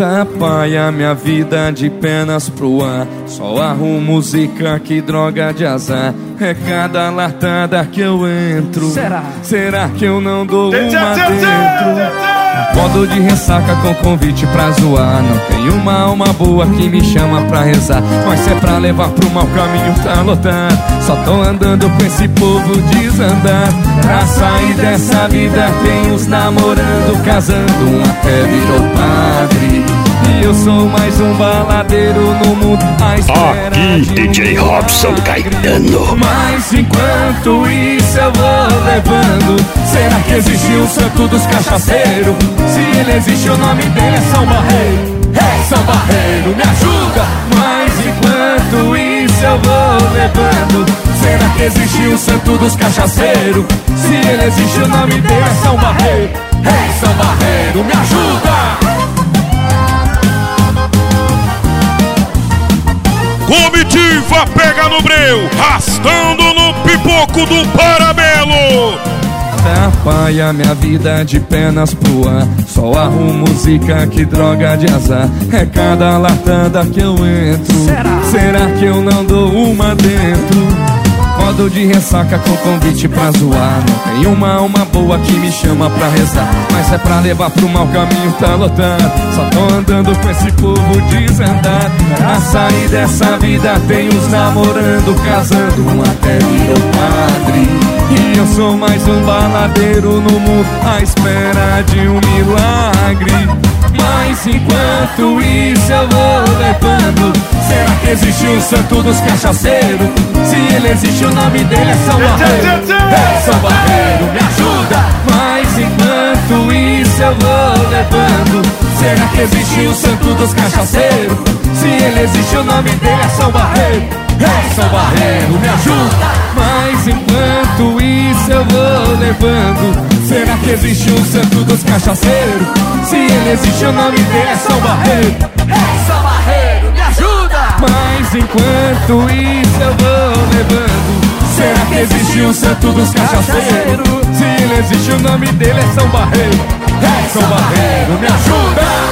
Tá paia minha vida de penas pro ar. Só arrumo música, que droga de azar. É cada latada que eu entro. Será que eu não dou uma dentro? Acordo de ressaca com convite pra zoar. Não tenho uma alma boa que me chama pra rezar. Mas se é pra levar pro mau caminho tá lotado. Só tô andando com esse povo desandado. Pra sair dessa vida tem uns namorando, casando, um até virou padre. E eu sou mais um baladeiro no mundo à espera Aqui, de DJ Robson Caetano. Mas enquanto isso eu vou levando. Será que existe o santo dos cachaceiros? Se ele existe, o nome dele é São Barreiro. Hey, São Barreiro, me ajuda! Mas enquanto isso eu vou levando. Será que existe o santo dos cachaceiros? Se ele existe, o nome dele é São Barreiro. Hey, São Barreiro, me ajuda! Comitiva pega no breu, rastando no pipoco do Paramelo. Tá paia minha vida de penas pro ar. Só arrumo música, que droga de azar. É cada latada que eu entro. Será que eu não dou uma dentro? Acordo de ressaca com convite pra zoar. Não tem uma alma boa que me chama pra rezar. Mas é pra levar pro mau caminho tá lotado. Só tô andando com esse povo desandado. Pra sair dessa vida tem uns namorando, casando, um até virou padre. E eu sou mais um baladeiro no mundo à espera de um milagre. Mas enquanto isso eu vou levando. Será que existe o santo dos cachaceiros? Se ele existe, o nome dele é São Barreiro. É São Barreiro, me ajuda! Mas enquanto isso eu vou levando. Será que existe o santo dos cachaceiros? Se ele existe, o nome dele é São Barreiro. É São Barreiro, me ajuda! Mas enquanto isso eu vou levando. Será que existe o santo dos cachaceiros? Se ele existe, o nome dele é São Barreiro. É São Barreiro, me ajuda! Mas enquanto isso eu vou levando. Será que existe o santo dos cachaceiros? Se ele existe, o nome dele é São Barreiro. É São Barreiro, me ajuda!